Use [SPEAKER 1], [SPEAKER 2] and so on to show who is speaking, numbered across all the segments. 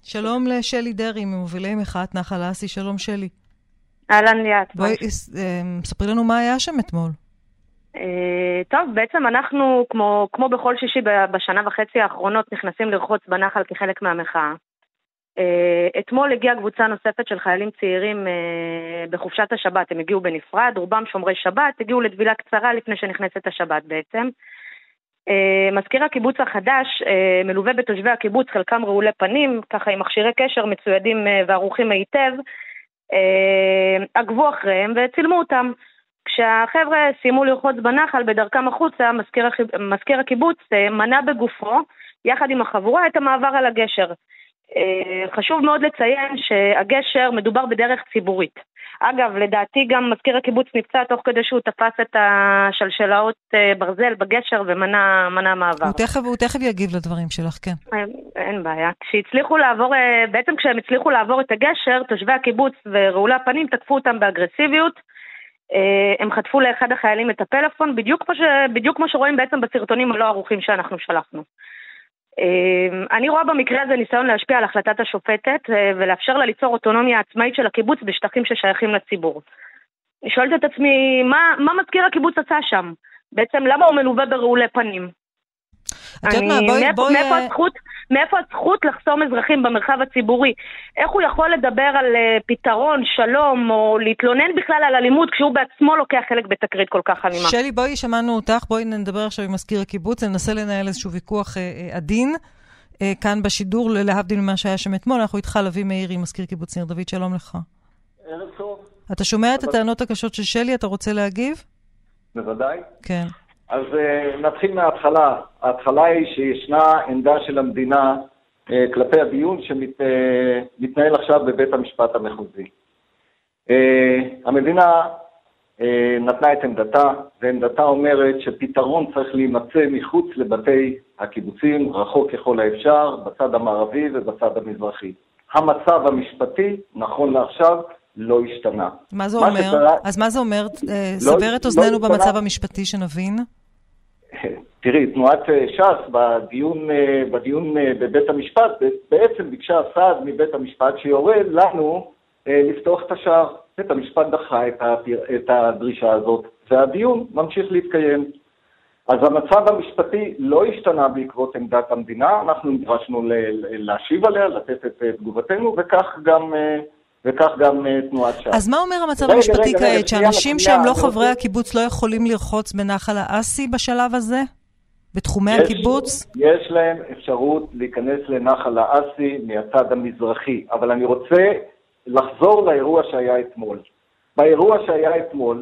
[SPEAKER 1] שלום לשלי דרי, ממובילי מחאת נחל האסי. שלום שלי.
[SPEAKER 2] אהלן ליאת.
[SPEAKER 1] בואי, ספרי לנו מה היה שם אתמול.
[SPEAKER 2] טוב, בעצם אנחנו, כמו בכל שישי בשנה וחצי האחרונות, נכנסים לרחוץ בנחל כחלק מהמחאה. אתמול הגיעה קבוצה נוספת של חיילים צעירים בחופשת השבת. הם הגיעו בנפרד, רובם שומרי שבת, הגיעו לדבילה קצרה לפני שנכנסת השבת בעצם. מזכיר הקיבוץ החדש מלווה בתושבי הקיבוץ, חלקם רעולי פנים, ככה עם מכשירי קשר מצוידים וערוכים היטב, עקבו אחריהם וצילמו אותם. כשהחבר'ה סיימו לרחוץ בנחל בדרכם החוצה, מזכיר הקיבוץ מנע בגופו יחד עם החבורה את המעבר על הגשר. חשוב מאוד לציין שהגשר מדובר בדרך ציבורית. אגב, לדעתי גם מזכיר הקיבוץ נפצע תוך כדי שהוא תפס את השלשלאות ברזל בגשר ומנע מעבר.
[SPEAKER 1] הוא תכף יגיב לדברים שלך, כן.
[SPEAKER 2] אין בעיה. כשהם הצליחו לעבור את הגשר, תושבי הקיבוץ ורעולי הפנים תקפו אותם באגרסיביות. הם חטפו לאחד החיילים את הפלאפון, בדיוק כמו שרואים בעצם בסרטונים הלא ערוכים שאנחנו שלחנו. אני רואה במקרה הזה ניסיון להשפיע על החלטת השופטת ולאפשר לה ליצור אוטונומיה עצמאית של הקיבוץ בשטחים ששייכים לציבור. אני שואלת את עצמי, מה מזכיר הקיבוץ עשה שם? בעצם למה הוא מלווה ברעולי פנים? מאיפה הזכות לחסום אזרחים במרחב הציבורי? איך הוא יכול לדבר על פתרון, שלום, או להתלונן בכלל על אלימות כשהוא בעצמו לוקח חלק בתקרית כל כך אלימה?
[SPEAKER 1] שלי, בואי, שמענו אותך, בואי נדבר עכשיו עם מזכיר הקיבוץ, ננסה לנהל איזשהו ויכוח עדין כאן בשידור, להבדיל ממה שהיה שם אתמול. אנחנו איתך לוי מאירי, מזכיר קיבוץ ניר דוד, שלום לך.
[SPEAKER 3] ערב טוב.
[SPEAKER 1] אתה שומע את הטענות הקשות של שלי, אתה רוצה להגיב?
[SPEAKER 3] בוודאי.
[SPEAKER 1] כן.
[SPEAKER 3] אז נתחיל מההתחלה. ההתחלה היא שישנה עמדה של המדינה כלפי הדיון שמתנהל עכשיו בבית המשפט המחוזי. המדינה נתנה את עמדתה, ועמדתה אומרת שפתרון צריך להימצא מחוץ לבתי הקיבוצים, רחוק ככל האפשר, בצד המערבי ובצד המזרחי. המצב המשפטי, נכון לעכשיו, לא השתנה.
[SPEAKER 1] מה זה אומר? אז מה זה אומר? סבר את אוזננו במצב המשפטי שנבין?
[SPEAKER 3] תראי, תנועת ש"ס בדיון בבית המשפט בעצם ביקשה סעד מבית המשפט שיורה לנו לפתוח את השער. בית המשפט דחה את הדרישה הזאת, והדיון ממשיך להתקיים. אז המצב המשפטי לא השתנה בעקבות עמדת המדינה, אנחנו נדרשנו להשיב עליה, לתת את תגובתנו, וכך גם תנועת ש"ס.
[SPEAKER 1] אז מה אומר המצב המשפטי כעת? שאנשים שהם לא חברי הקיבוץ לא יכולים לרחוץ בנחל האסי בשלב הזה? בתחומי הקיבוץ?
[SPEAKER 3] יש להם אפשרות להיכנס לנחל האסי מהצד המזרחי, אבל אני רוצה לחזור לאירוע שהיה אתמול. באירוע שהיה אתמול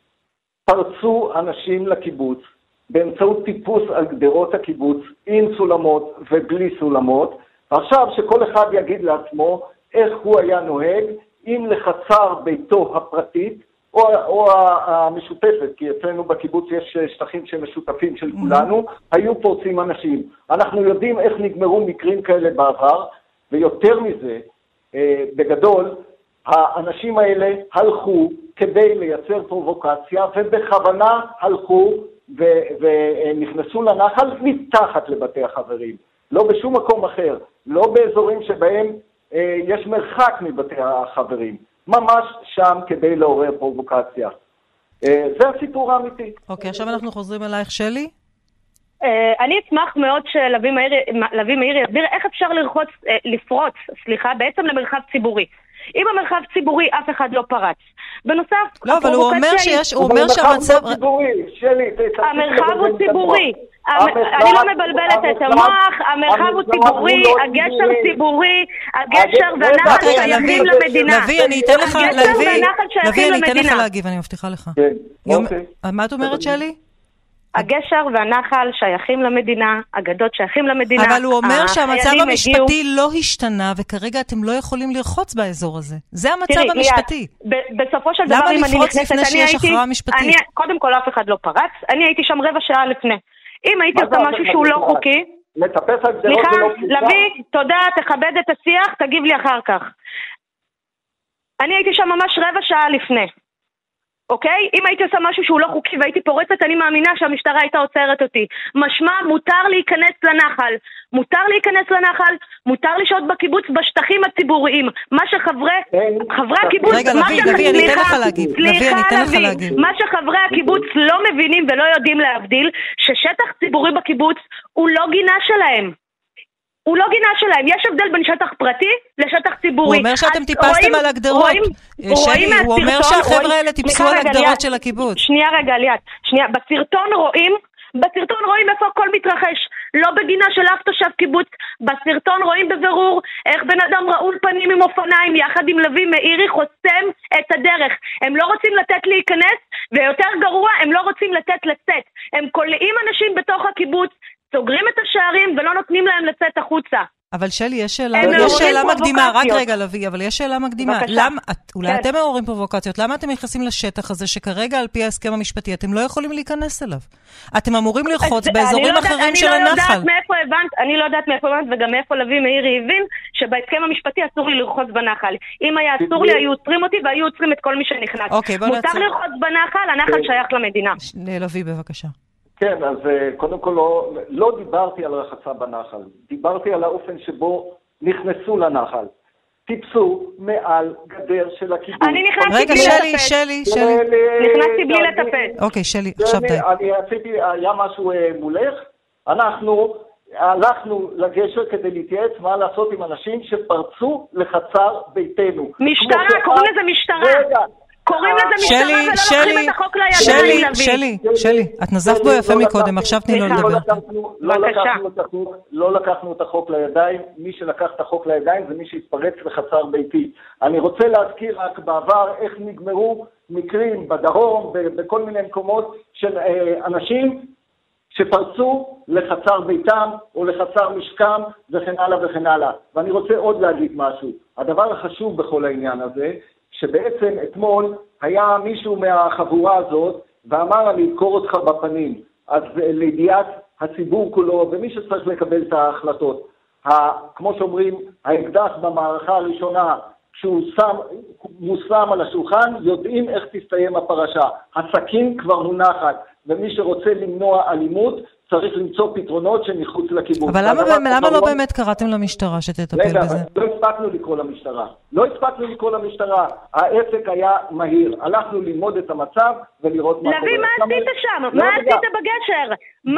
[SPEAKER 3] פרצו אנשים לקיבוץ באמצעות טיפוס על גדרות הקיבוץ עם סולמות ובלי סולמות, ועכשיו שכל אחד יגיד לעצמו איך הוא היה נוהג, אם לחצר ביתו הפרטית או המשותפת, כי אצלנו בקיבוץ יש שטחים שמשותפים של כולנו, היו פורצים אנשים. אנחנו יודעים איך נגמרו מקרים כאלה בעבר, ויותר מזה, בגדול, האנשים האלה הלכו כדי לייצר פרובוקציה, ובכוונה הלכו ונכנסו לנחל מתחת לבתי החברים. לא בשום מקום אחר, לא באזורים שבהם יש מרחק מבתי החברים. ממש שם כדי לעורר פרובוקציה. זה הסיפור האמיתי.
[SPEAKER 1] אוקיי, עכשיו אנחנו חוזרים אלייך, שלי.
[SPEAKER 2] אני אשמח מאוד שלוי מאירי יסביר איך אפשר לפרוץ, בעצם למרחב ציבורי. אם המרחב ציבורי אף אחד לא פרץ. בנוסף,
[SPEAKER 1] לא, אבל הוא אומר שהמצב
[SPEAKER 2] המרחב הוא ציבורי. אני לא מבלבלת את המוח, המרחב הוא ציבורי, הגשר ציבורי, הגשר והנחל שייכים למדינה.
[SPEAKER 1] לוי, אני אתן לך להגיב, אני מבטיחה לך. מה את אומרת, שלי?
[SPEAKER 2] הגשר והנחל שייכים למדינה, אגדות שייכים למדינה.
[SPEAKER 1] אבל הוא אומר שהמצב המשפטי לא השתנה, וכרגע אתם לא יכולים לרחוץ באזור הזה. זה המצב המשפטי.
[SPEAKER 2] בסופו של דבר,
[SPEAKER 1] למה לפרוץ לפני שיש הכרעה משפטית?
[SPEAKER 2] קודם כל, אף אחד לא פרץ. אני הייתי שם רבע שעה לפני. אם הייתי עושה משהו שהוא לא חוקי, סליחה, לוי, תודה, תכבד את השיח, תגיב לי אחר כך. אני הייתי שם ממש רבע שעה לפני. אוקיי? אם הייתי עושה משהו שהוא לא חוקי והייתי פורצת, אני מאמינה שהמשטרה הייתה עוצרת אותי. משמע, מותר להיכנס לנחל. מותר להיכנס לנחל, מותר לשהות בקיבוץ בשטחים הציבוריים. מה שחברי הקיבוץ...
[SPEAKER 1] רגע, לוי, אני אתן לך להגיב.
[SPEAKER 2] מה שחברי הקיבוץ לא מבינים ולא יודעים להבדיל, ששטח ציבורי בקיבוץ הוא לא גינה שלהם. הוא לא גינה שלהם. יש הבדל בין שטח פרטי לשטח ציבורי.
[SPEAKER 1] הוא אומר שאתם טיפסתם על הגדרות. שלי, הוא אומר שהחבר'ה האלה טיפסו על הגדרות של הקיבוץ.
[SPEAKER 2] שנייה רגע, ליאת. בסרטון רואים איפה הכל מתרחש. לא בגינה של אף תושב קיבוץ. בסרטון רואים בבירור איך בן אדם רעול פנים עם אופניים יחד עם לוי מאירי חוסם את הדרך. הם לא רוצים לתת להיכנס, ויותר גרוע, הם לא רוצים לתת לצאת. הם כולאים אנשים בתוך הקיבוץ, סוגרים את השערים ולא נותנים להם לצאת החוצה.
[SPEAKER 1] אבל שלי, יש שאלה מקדימה, רק רגע לוי, אבל יש שאלה מקדימה. אולי אתם מעוררים פרובוקציות, למה אתם נכנסים לשטח הזה שכרגע על פי ההסכם המשפטי אתם לא יכולים להיכנס אליו? אתם אמורים לרחוץ באזורים אחרים של הנחל.
[SPEAKER 2] אני לא יודעת מאיפה הבנת וגם מאיפה לוי מאירי הבין שבהסכם המשפטי אסור לי לרחוץ בנחל. אם היה אסור לי, היו עוצרים אותי והיו עוצרים את כל מי שנכנס. מותר לרחוץ בנחל, הנחל שייך למדינה.
[SPEAKER 1] לוי, בבקשה.
[SPEAKER 3] כן, אז קודם כל לא דיברתי על רחצה בנחל, דיברתי על האופן שבו נכנסו לנחל. טיפסו מעל גדר של הקיבוץ.
[SPEAKER 2] אני נכנסתי בלי לטפס.
[SPEAKER 1] שלי.
[SPEAKER 2] נכנסתי בלי לטפס.
[SPEAKER 1] אוקיי, שלי, עכשיו די.
[SPEAKER 3] אני עשיתי, היה משהו מולך, אנחנו הלכנו לגשר כדי להתייעץ מה לעשות עם אנשים שפרצו לחצר ביתנו.
[SPEAKER 2] משטרה, קוראים לזה משטרה. קוראים לזה משטרה ולא לוקחים את החוק לידיים.
[SPEAKER 1] שלי, את נזפת בו יפה מקודם, עכשיו תני לו לדבר.
[SPEAKER 3] לא לקחנו את החוק לידיים, מי שלקח את החוק לידיים זה מי שהתפרץ לחצר ביתי. אני רוצה להזכיר רק בעבר איך נגמרו מקרים בדרום, בכל מיני מקומות של אנשים שפרצו לחצר ביתם או לחצר משכם וכן הלאה וכן הלאה. ואני רוצה עוד להגיד משהו. הדבר החשוב בכל העניין הזה, שבעצם אתמול היה מישהו מהחבורה הזאת ואמר אני אדקור אותך בפנים. אז לידיעת הציבור כולו ומי שצריך לקבל את ההחלטות. כמו שאומרים, האקדח במערכה הראשונה, כשהוא מושם על השולחן, יודעים איך תסתיים הפרשה. הסכין כבר מונחת, ומי שרוצה למנוע אלימות, צריך למצוא פתרונות שמחוץ לקיבוץ.
[SPEAKER 1] אבל למה לא באמת קראתם למשטרה שתטפל בזה?
[SPEAKER 3] לא הספקנו לקרוא למשטרה. העסק היה מהיר. הלכנו ללמוד את המצב ולראות מה קורה.
[SPEAKER 2] לוי, מה עשית שם? מה עשית בגשר?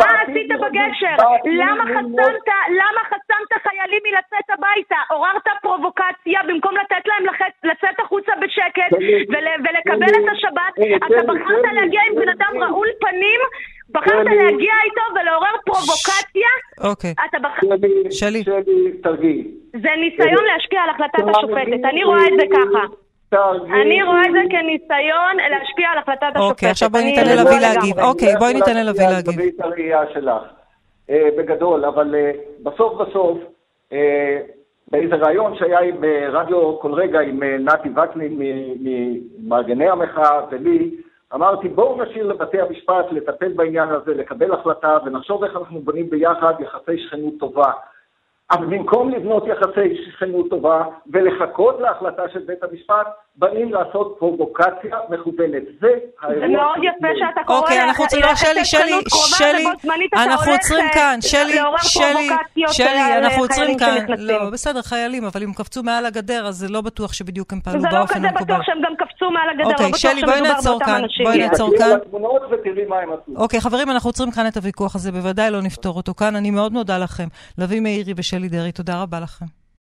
[SPEAKER 2] למה חסמת חיילים מלצאת הביתה? עוררת פרובוקציה במקום לתת להם לצאת החוצה בשקט ולקבל את השבת. אתה בחרת להגיע עם בן אדם רעול פנים, בחרת להגיע איתו ולעורר פרובוקציה.
[SPEAKER 1] אוקיי.
[SPEAKER 3] שלי, תרגיל.
[SPEAKER 2] זה ניסיון להשפיע על החלטת השופטת. אני רואה את זה ככה. אני רואה את זה כניסיון להשפיע על החלטת השופטת.
[SPEAKER 1] אוקיי, עכשיו בואי ניתן ללוי להגיב. אוקיי, בואי ניתן ללוי להגיב.
[SPEAKER 3] תביאי את הראייה שלך. בגדול, אבל בסוף, באיזה רעיון שהיה ברדיו כל רגע עם נתי וקנין ממארגני המחאה ולי, אמרתי, בואו נשאיר לבתי המשפט לטפל בעניין הזה, לקבל החלטה, ונחשוב איך אנחנו בונים ביחד יחסי שכנות טובה. אבל במקום לבנות יחסי שכנות טובה ולחכות להחלטה של בית המשפט, באים לעשות פרובוקציה מכוונת. זה
[SPEAKER 2] האירוע. זה מאוד יפה שאתה קורא
[SPEAKER 1] אוקיי, אנחנו עוצרים, שלי, אנחנו עוצרים כאן, שלי, אנחנו עוצרים כאן. לא, בסדר, חיילים, אבל אם קפצו מעל הגדר, אז זה לא בטוח שבדיוק הם פעלו באופן המקובל.
[SPEAKER 2] זה לא כזה בטוח שהם גם קפצו מעל הגדר,
[SPEAKER 1] אוקיי, שלי, בואי נעצור כאן. אוקיי, חברים, אנחנו עוצרים כאן את הוויכוח הזה, בוודאי לא נפתור אותו כאן. אני מאוד מודה לכם. לוי מאירי ושלי דרי, תודה רבה לכם.